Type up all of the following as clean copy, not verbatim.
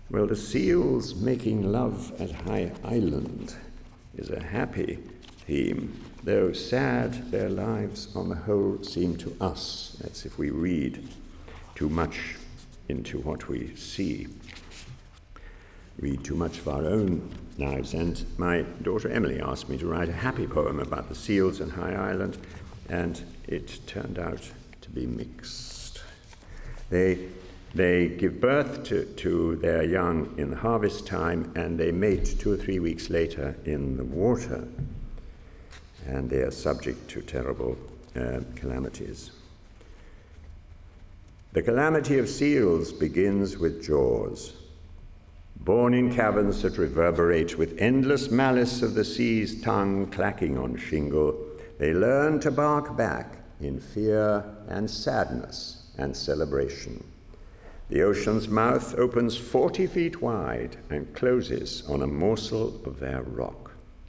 Well, the seals making love at High Island is a happy theme, though sad their lives on the whole seem to us. That's if we read too much into what we see, read too much of our own lives. And my daughter Emily asked me to write a happy poem about the seals on High Island, and it turned out to be mixed. They give birth to their young in the harvest time, and they mate 2 or 3 weeks later in the water, and they are subject to terrible calamities. The calamity of seals begins with jaws. Born in caverns that reverberate with endless malice of the sea's tongue clacking on shingle, they learn to bark back in fear and sadness and celebration. The ocean's mouth opens 40 feet wide and closes on a morsel of their rock.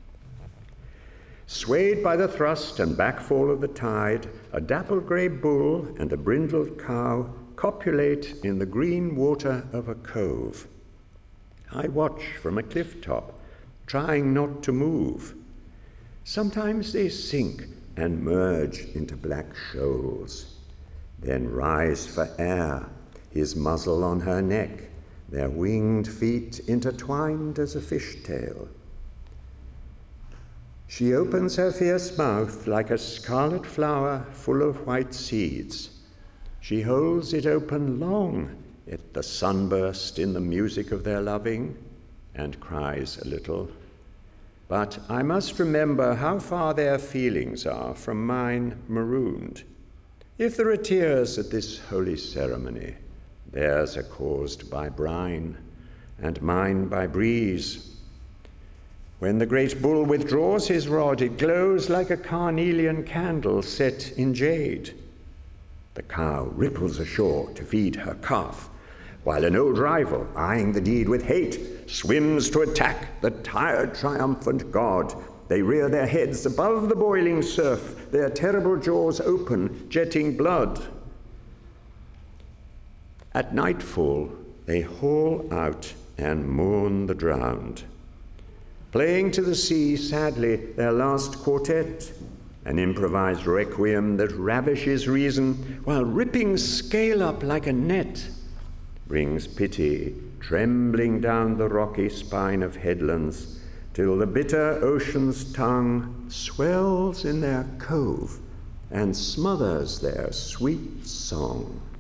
Swayed by the thrust and backfall of the tide, a dappled grey bull and a brindled cow copulate in the green water of a cove. I watch from a cliff top, trying not to move. Sometimes they sink and merge into black shoals, then rise for air, his muzzle on her neck, their winged feet intertwined as a fishtail. She opens her fierce mouth like a scarlet flower full of white seeds. She holds it open long at the sunburst in the music of their loving, and cries a little. But I must remember how far their feelings are from mine marooned. If there are tears at this holy ceremony, theirs are caused by brine, and mine by breeze. When the great bull withdraws his rod, it glows like a carnelian candle set in jade. The cow ripples ashore to feed her calf, while an old rival, eyeing the deed with hate, swims to attack the tired, triumphant god. They rear their heads above the boiling surf, their terrible jaws open, jetting blood. At nightfall, they haul out and mourn the drowned, playing to the sea, sadly, their last quartet, an improvised requiem that ravishes reason, while ripping scale up like a net brings pity trembling down the rocky spine of headlands, till the bitter ocean's tongue swells in their cove and smothers their sweet song.